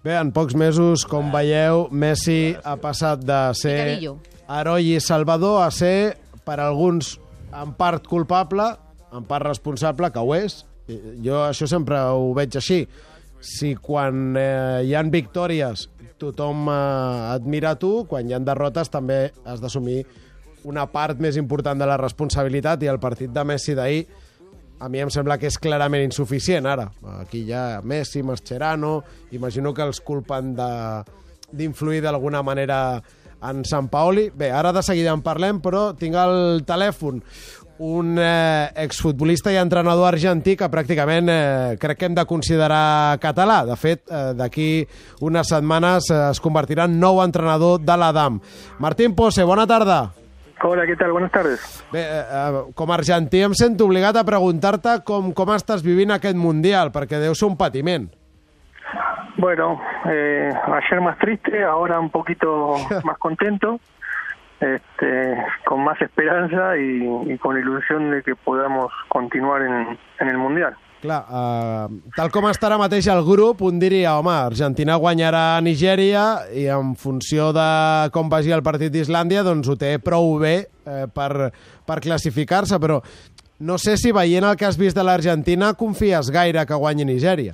Bé, en pocs mesos, com veieu, Messi ha passat de ser heroi i salvador a ser, per alguns, en part culpable, en part responsable, que ho és. Jo això sempre ho veig així. Si quan hi han victòries tothom admira tu, quan hi ha derrotes també has d'assumir una part més important de la responsabilitat, i el partit de Messi d'ahir a mi em sembla que és clarament insuficient ara. Aquí hi ha Messi, Mascherano, imagino que els culpen d'influir d'alguna manera en Sampaoli. Bé, ara de seguida en parlem, però tinc al telèfon un exfutbolista i entrenador argentí que pràcticament crec que hem de considerar català. De fet, d'aquí unes setmanes es convertirà en nou entrenador de l'Adam. Martín Pose, bona tarda. Hola, ¿qué tal? Buenas tardes. Bé, com a argentí em sento obligat a preguntar-te com estàs vivint aquest Mundial, perquè deu ser un patiment. Bueno, ayer más triste, ahora un poquito más contento, con más esperanza y con ilusión de que podamos continuar en el Mundial. Clar, tal com està ara mateix el grup, un diria, home, Argentina guanyarà a Nigèria i en funció de com vagi el partit d'Islàndia, doncs ho té prou bé per classificar-se, però no sé si veient el que has vist de l'Argentina confies gaire que guanyi Nigèria.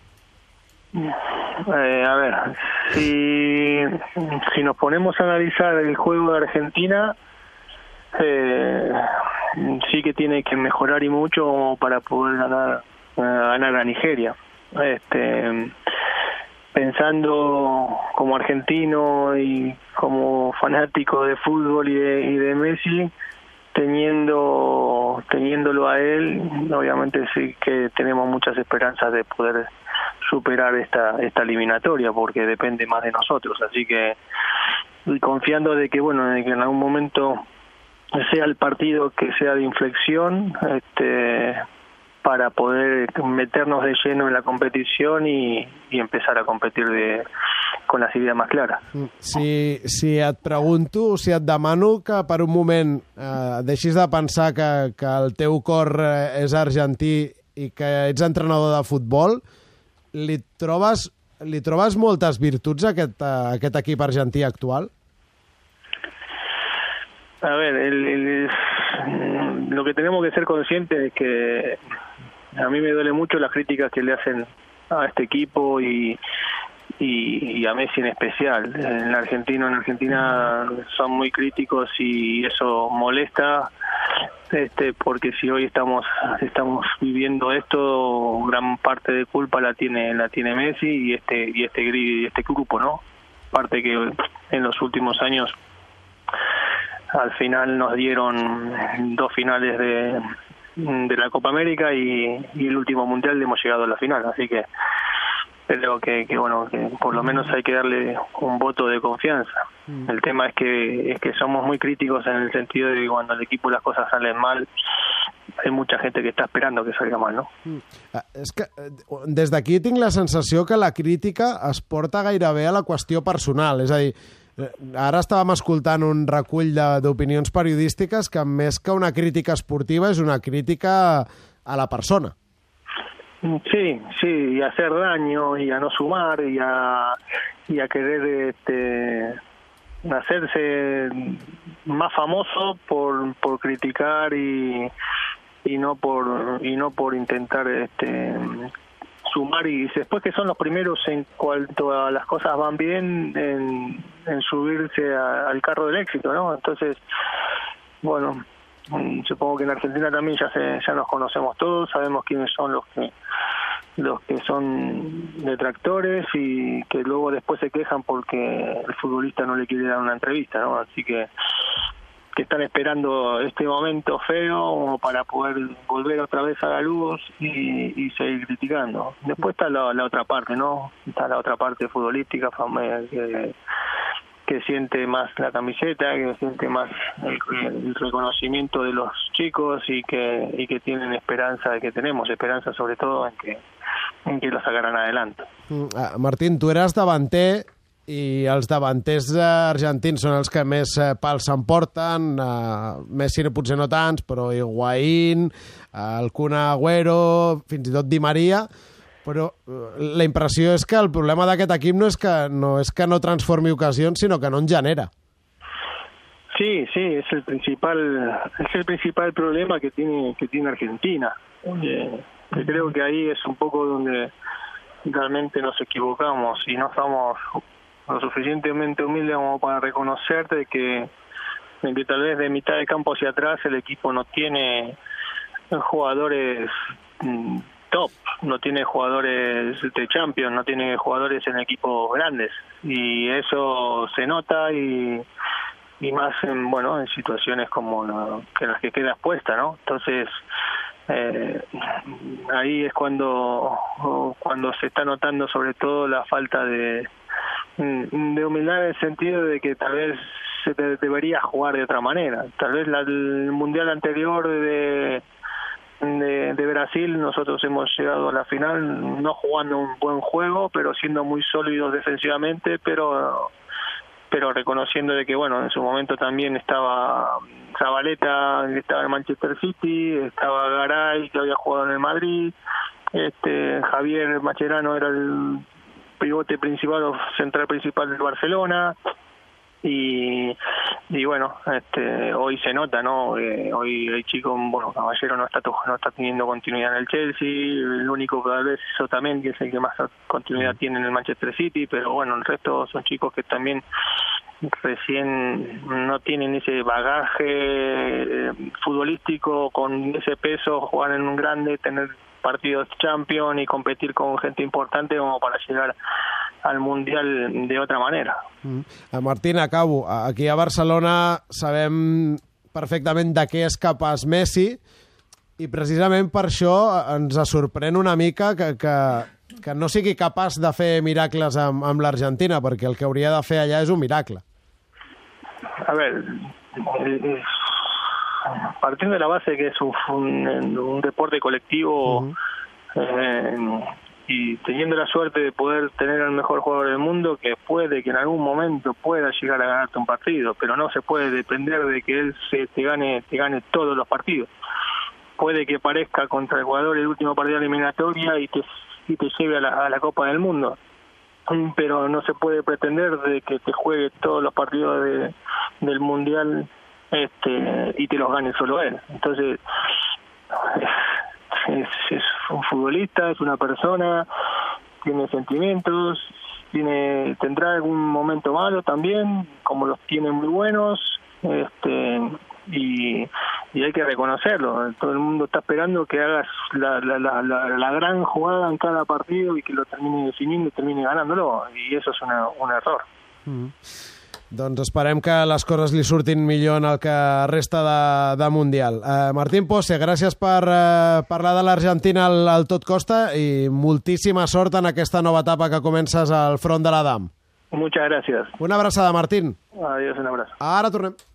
A ver, si nos ponemos a analizar el juego de Argentina, sí que tiene que mejorar y mucho para poder ganar a Nigeria. Pensando como argentino y como fanático de fútbol y de Messi, teniéndolo a él, obviamente sí que tenemos muchas esperanzas de poder superar esta eliminatoria, porque depende más de nosotros. Así que, y confiando de que en algún momento sea el partido que sea de inflexión, para poder meternos de lleno en la competición y empezar a competir con las ideas más claras. Si et pregunto, si et demano que per un moment deixis de pensar que el teu cor és argentí i que ets entrenador de futbol, li trobes moltes virtuts a aquest equip argentí actual? A ver, lo que tenemos que ser conscientes es que a mí me duele mucho las críticas que le hacen a este equipo y a Messi en especial. En Argentina son muy críticos y eso molesta, porque si hoy estamos viviendo esto, gran parte de culpa la tiene Messi y este grupo, ¿no? Aparte que en los últimos años al final nos dieron 2 finales de la Copa América y el último Mundial hemos llegado a la final, así que creo que por lo menos hay que darle un voto de confianza. El tema es que somos muy críticos en el sentido de que cuando el equipo las cosas salen mal, hay mucha gente que està esperando que salga mal, no? És que des d'aquí tinc la sensació que la crítica es porta gairebé a la qüestió personal, és a dir, ara estàvem escoltant un recull d'opinions periodístiques que més que una crítica esportiva és una crítica a la persona. Sí, y a hacer daño y a no sumar y a querer hacerse más famoso por criticar y no por intentar sumar, y después que son los primeros en cuanto a las cosas van bien en subirse al carro del éxito, ¿no? Entonces, bueno, supongo que en Argentina también ya nos conocemos todos, sabemos quiénes son los que son detractores y que luego después se quejan porque el futbolista no le quiere dar una entrevista, ¿no? Así que están esperando este momento feo para poder volver otra vez a la luz y seguir criticando. Después está la otra parte, ¿no? Está la otra parte futbolística que siente más la camiseta, que siente más el reconocimiento de los chicos y que tienen esperanza, que tenemos esperanza sobre todo en que lo sacaran adelante. Martín, tu eres davanter i els davanters argentins són els que més pals s'emporten. Messi potser no tants, però Higuaín, el Kun Agüero, fins i tot Di Maria. Però la impressió és que el problema d'aquest equip no és que no transformi ocasions, sinó que no en genera. Sí, es el principal problema que tiene Argentina. Que creo que ahí es un poco donde realmente nos equivocamos y no somos lo suficientemente humildes como para reconocer de que tal vez de mitad de campo hacia atrás el equipo no tiene jugadores top, no tiene jugadores de Champions, no tiene jugadores en equipos grandes, y eso se nota y más en situaciones como las que queda expuesta, ¿no? Entonces ahí es cuando se está notando sobre todo la falta de humildad, en el sentido de que tal vez se debería jugar de otra manera. Tal vez el mundial anterior de Brasil nosotros hemos llegado a la final no jugando un buen juego, pero siendo muy sólidos defensivamente, pero reconociendo de que en su momento también estaba Zabaleta, que estaba en Manchester City, estaba Garay, que había jugado en el Madrid, Javier Mascherano era el pivote principal o central principal del Barcelona, y hoy se nota, ¿no? Hoy el chico, Caballero no está teniendo continuidad en el Chelsea, el único que tal vez es Otamendi, que es el que más continuidad tiene en el Manchester City, pero el resto son chicos que también recién no tienen ese bagaje futbolístico con ese peso, jugar en un grande, tener partidos Champions y competir con gente importante como para llegar al Mundial de otra manera. Martín, acabo. Aquí a Barcelona sabem perfectament de què és capaç Messi, i precisament per això ens sorprèn una mica que no sigui capaç de fer miracles amb l'Argentina, perquè el que hauria de fer allà és un miracle. A ver, partiendo de la base que es un deporte colectivo, y teniendo la suerte de poder tener al mejor jugador del mundo, que en algún momento pueda llegar a ganarte un partido, pero no se puede depender de que él te gane todos los partidos. Puede que parezca contra Ecuador el último partido de eliminatoria y te lleve a la Copa del Mundo, pero no se puede pretender de que te juegue todos los partidos del Mundial y te los gane solo él. Entonces es un futbolista, es una persona, tiene sentimientos, tendrá algún momento malo también, como los tiene muy buenos, y hay que reconocerlo. Todo el mundo está esperando que hagas la gran jugada en cada partido y que lo termine definiendo y termine ganándolo, y eso es un error. Doncs esperem que les coses li surtin millor en el que resta de Mundial. Martín Pose, gràcies per parlar de l'Argentina al Tot Costa i moltíssima sort en aquesta nova etapa que comences al front de l'Adam. Muchas gracias. Una abraçada, Martín. Adiós, un abrazo. Ara tornem.